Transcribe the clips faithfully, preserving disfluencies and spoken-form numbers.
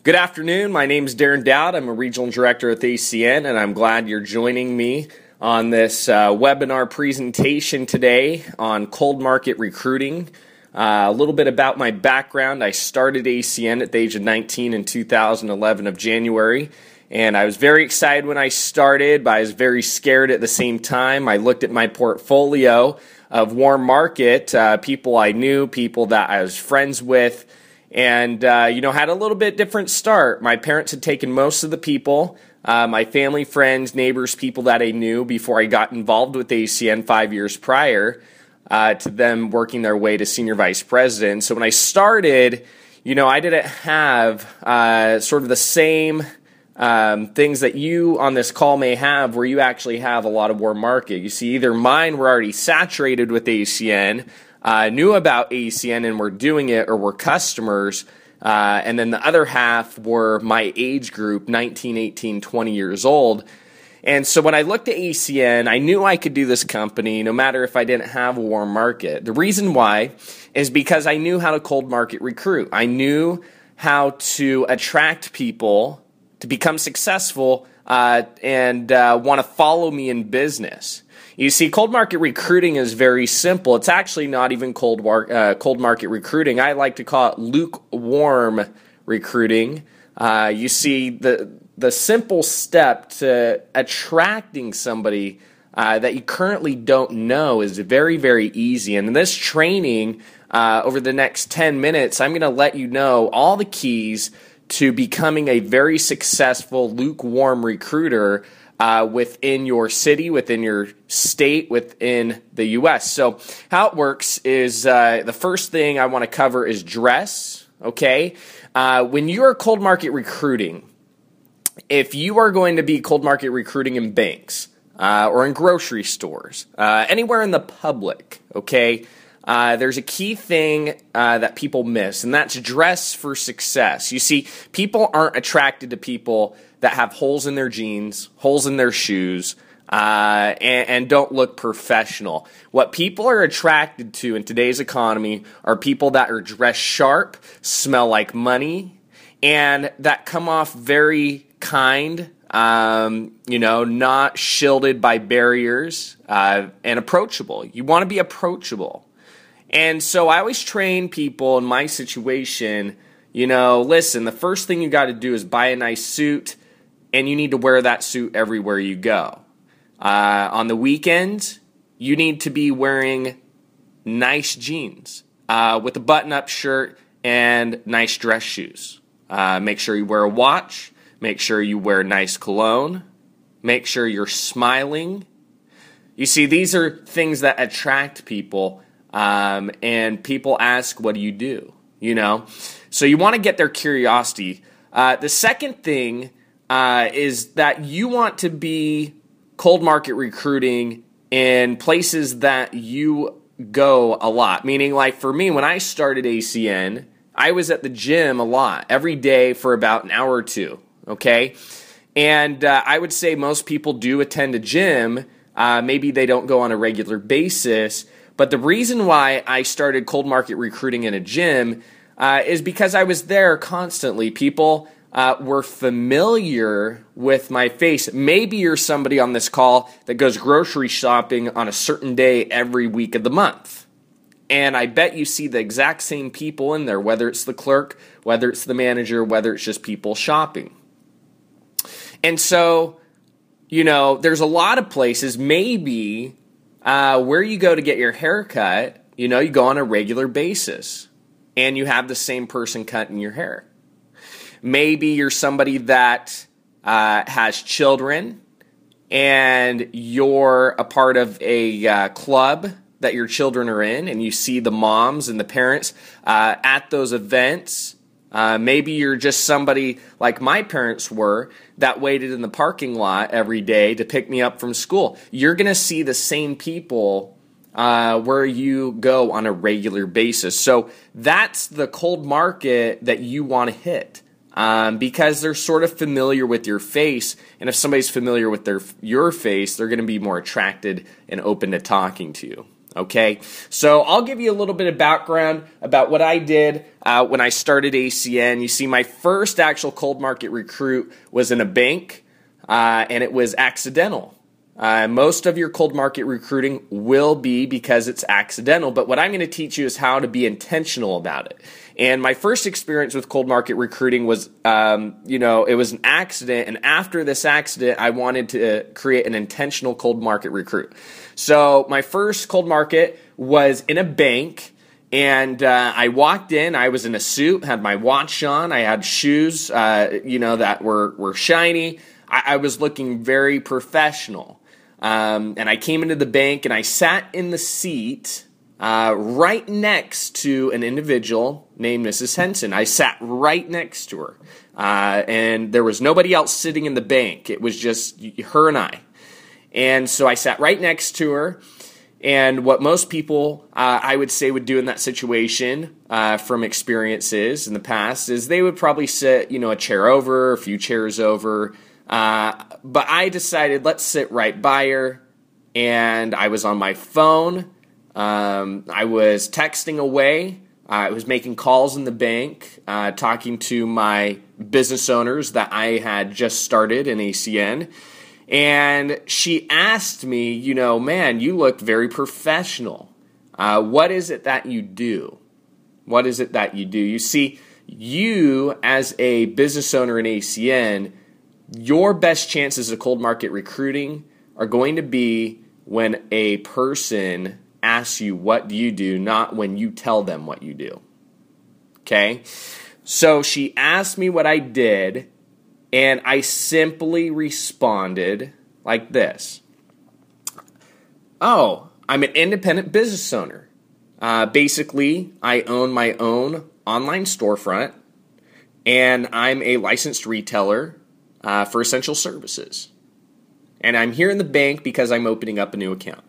Good afternoon. My name is Darren Dowd. I'm a regional director at the A C N, and I'm glad you're joining me on this uh, webinar presentation today on cold market recruiting. Uh, a little bit about my background. I started A C N at the age of nineteen in two thousand eleven of January, and I was very excited when I started, but I was very scared at the same time. I looked at my portfolio of warm market, uh, people I knew, people that I was friends with, and, uh, you know, had a little bit different start. My parents had taken most of the people, uh, my family, friends, neighbors, people that I knew before I got involved with A C N five years prior uh, to them working their way to senior vice president. So when I started, you know, I didn't have uh, sort of the same um, things that you on this call may have where you actually have a lot of warm market. You see, either mine were already saturated with A C N, Uh, knew about A C N and were doing it, or were customers, uh, and then the other half were my age group, nineteen, eighteen, twenty years old. And so when I looked at A C N, I knew I could do this company no matter if I didn't have a warm market. The reason why is because I knew how to cold market recruit. I knew how to attract people to become successful uh, and uh, want to follow me in business. You see, cold market recruiting is very simple. It's actually not even cold, war, uh, cold market recruiting. I like to call it lukewarm recruiting. Uh, you see, the the simple step to attracting somebody uh, that you currently don't know is very, very easy. And in this training, uh, over the next ten minutes, I'm going to let you know all the keys to becoming a very successful lukewarm recruiter Uh, within your city, within your state, within the U S. So how it works is uh, the first thing I want to cover is dress, okay? Uh, when you are cold market recruiting, if you are going to be cold market recruiting in banks uh, or in grocery stores, uh, anywhere in the public, okay, uh, there's a key thing uh, that people miss, and that's dress for success. You see, people aren't attracted to people that have holes in their jeans, holes in their shoes, uh, and, and don't look professional. What people are attracted to in today's economy are people that are dressed sharp, smell like money, and that come off very kind, um, you know, not shielded by barriers, uh, and approachable. You want to be approachable. And so I always train people in my situation, you know, listen, the first thing you got to do is buy a nice suit, and you need to wear that suit everywhere you go. Uh, on the weekends, you need to be wearing nice jeans uh, with a button-up shirt and nice dress shoes. Uh, make sure you wear a watch. Make sure you wear nice cologne. Make sure you're smiling. You see, these are things that attract people, um, and people ask, what do you do? You know? So you want to get their curiosity. Uh, the second thing Uh, is that you want to be cold market recruiting in places that you go a lot. Meaning, like for me, when I started A C N, I was at the gym a lot, every day for about an hour or two, okay? And uh, I would say most people do attend a gym. Uh, maybe they don't go on a regular basis. But the reason why I started cold market recruiting in a gym uh, is because I was there constantly. People Uh, were familiar with my face. Maybe you're somebody on this call that goes grocery shopping on a certain day every week of the month. And I bet you see the exact same people in there, whether it's the clerk, whether it's the manager, whether it's just people shopping. And so, you know, there's a lot of places, maybe uh, where you go to get your hair cut, you know, you go on a regular basis and you have the same person cutting your hair. Maybe you're somebody that uh, has children and you're a part of a uh, club that your children are in, and you see the moms and the parents uh, at those events. Uh, maybe you're just somebody like my parents were that waited in the parking lot every day to pick me up from school. You're going to see the same people uh, where you go on a regular basis. So that's the cold market that you want to hit. Um, because they're sort of familiar with your face, and if somebody's familiar with their your face, they're going to be more attracted and open to talking to you. Okay, so I'll give you a little bit of background about what I did uh, when I started A C N. You see, my first actual cold market recruit was in a bank, uh, and it was accidental. Uh, most of your cold market recruiting will be because it's accidental, but what I'm going to teach you is how to be intentional about it. And my first experience with cold market recruiting was, um, you know, it was an accident, and after this accident, I wanted to create an intentional cold market recruit. So my first cold market was in a bank, and uh, I walked in. I was in a suit, had my watch on, I had shoes, uh, you know, that were were shiny. I, I was looking very professional. Um, and I came into the bank and I sat in the seat uh, right next to an individual named Missus Henson. I sat right next to her. Uh, and there was nobody else sitting in the bank. It was just her and I. And so I sat right next to her. And what most people, uh, I would say, would do in that situation uh, from experiences in the past is they would probably sit, you know, a chair over, a few chairs over. Uh, but I decided, let's sit right by her, and I was on my phone. Um, I was texting away. I was making calls in the bank, uh, talking to my business owners that I had just started in A C N. And she asked me, you know, man, you look very professional. Uh, what is it that you do? What is it that you do? You see, you as a business owner in A C N, your best chances of cold market recruiting are going to be when a person asks you, what do you do, not when you tell them what you do. Okay? So she asked me what I did, and I simply responded like this. Oh, I'm an independent business owner. Uh, basically, I own my own online storefront, and I'm a licensed retailer Uh, for essential services. And I'm here in the bank because I'm opening up a new account.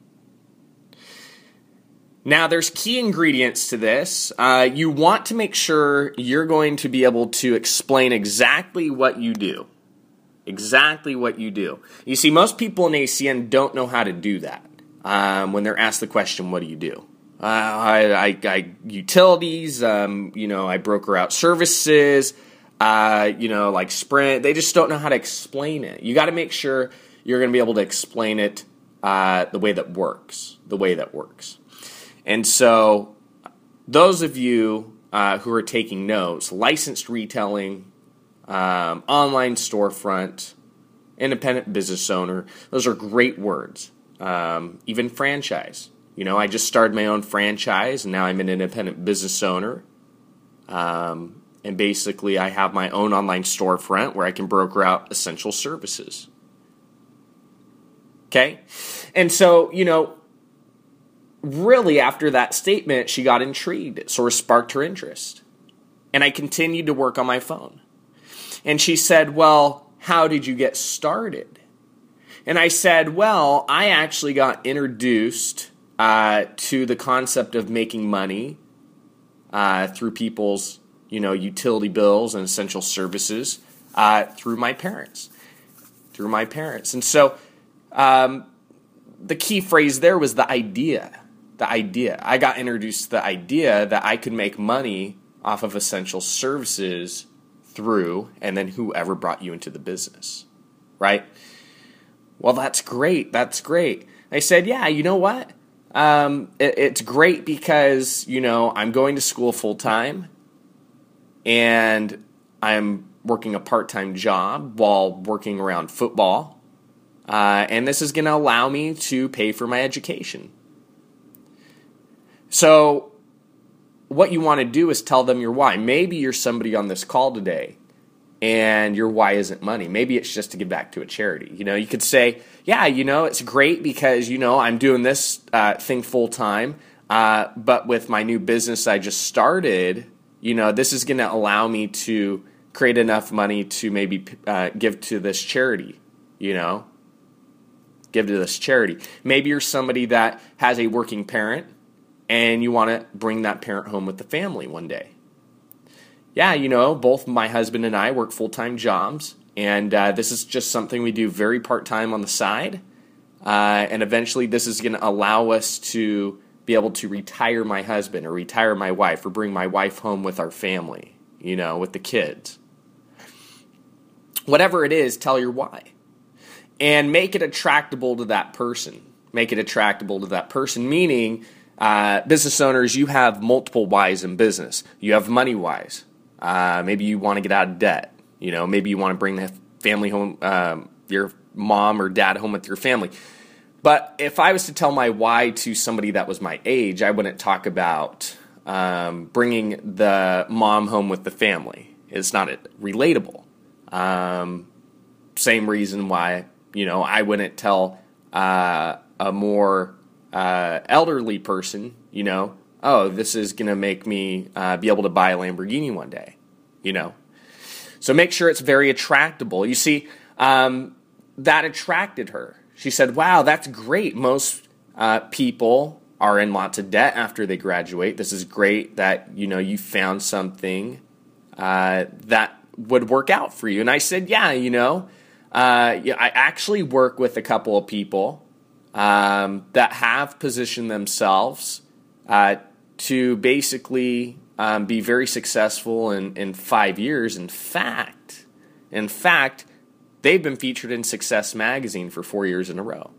Now, there's key ingredients to this. Uh, you want to make sure you're going to be able to explain exactly what you do. Exactly what you do. You see, most people in A C N don't know how to do that um, when they're asked the question, what do you do? Uh, I, I, I utilities, um, you know, I broker out services, Uh, you know, like Sprint. They just don't know how to explain it. You got to make sure you're going to be able to explain it uh, the way that works, the way that works. And so those of you uh, who are taking notes, licensed retailing, um, online storefront, independent business owner, those are great words. Um, even franchise. You know, I just started my own franchise, and now I'm an independent business owner. Um, And basically, I have my own online storefront where I can broker out essential services. Okay? And so, you know, really after that statement, she got intrigued. It sort of sparked her interest. And I continued to work on my phone. And she said, well, how did you get started? And I said, well, I actually got introduced uh, to the concept of making money uh, through people's you know, utility bills and essential services uh, through my parents, through my parents. And so um, the key phrase there was the idea, the idea. I got introduced to the idea that I could make money off of essential services through, and then whoever brought you into the business, right? Well, that's great. That's great. I said, yeah, you know what? Um, it, it's great because, you know, I'm going to school full time. And I'm working a part-time job while working around football. Uh, and this is going to allow me to pay for my education. So what you want to do is tell them your why. Maybe you're somebody on this call today, and your why isn't money. Maybe it's just to give back to a charity. You know, you could say, yeah, you know, it's great because, you know, I'm doing this uh, thing full-time. Uh, but with my new business I just started, you know, this is going to allow me to create enough money to maybe uh, give to this charity, you know, give to this charity. Maybe you're somebody that has a working parent and you want to bring that parent home with the family one day. Yeah, you know, both my husband and I work full-time jobs, and uh, this is just something we do very part-time on the side. Uh, and eventually this is going to allow us to be able to retire my husband or retire my wife or bring my wife home with our family, you know, with the kids. Whatever it is, tell your why. And make it attractable to that person. Make it attractable to that person, meaning uh, business owners, you have multiple whys in business. You have money whys. Uh, maybe you want to get out of debt. You know, maybe you want to bring the family home, um, your mom or dad home with your family. But if I was to tell my why to somebody that was my age, I wouldn't talk about um, bringing the mom home with the family. It's not relatable. Um, same reason why, you know, I wouldn't tell uh, a more uh, elderly person, you know, oh, this is going to make me uh, be able to buy a Lamborghini one day, you know. So make sure it's very attractable. You see, um, that attracted her. She said, wow, that's great. Most uh, people are in lots of debt after they graduate. This is great that, you know, you found something uh, that would work out for you. And I said, yeah, you know, uh, yeah, I actually work with a couple of people um, that have positioned themselves uh, to basically um, be very successful in, in five years. In fact, in fact, they've been featured in Success Magazine for four years in a row.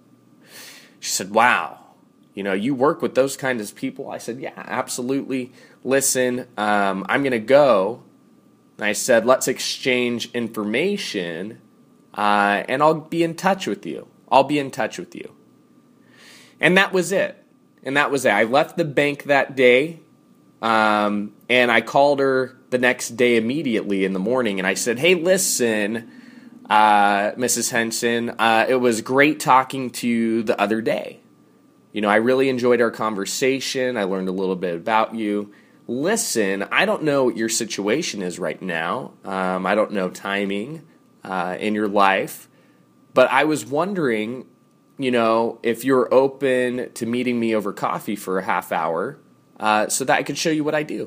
She said, wow, you know, you work with those kinds of people? I said, yeah, absolutely. Listen, um, I'm going to go. And I said, let's exchange information, uh, and I'll be in touch with you. I'll be in touch with you. And that was it. And that was it. I left the bank that day, um, and I called her the next day immediately in the morning, and I said, hey, listen, Uh, Missus Henson, uh, it was great talking to you the other day. You know, I really enjoyed our conversation. I learned a little bit about you. Listen, I don't know what your situation is right now. Um, I don't know timing uh, in your life. But I was wondering, you know, if you're open to meeting me over coffee for a half hour uh, so that I could show you what I do.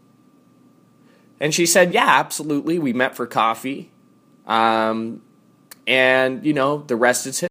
And she said, yeah, absolutely. We met for coffee. Um, and, you know, the rest is history.